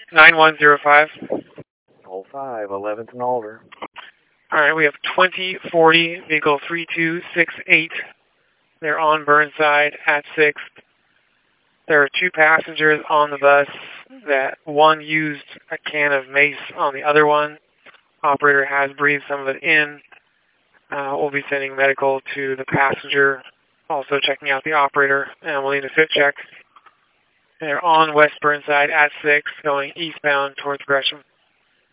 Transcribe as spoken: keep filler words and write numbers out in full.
nine one zero five. oh five, eleventh and Alder. All right, we have twenty forty, vehicle three two six eight. They're on Burnside at sixth. There are two passengers on the bus. That one used a can of mace on the other one. Operator has breathed some of it in. Uh, we'll be sending medical to the passenger, also checking out the operator, and we'll need a fit check. They're on West Burnside at six, going eastbound towards Gresham.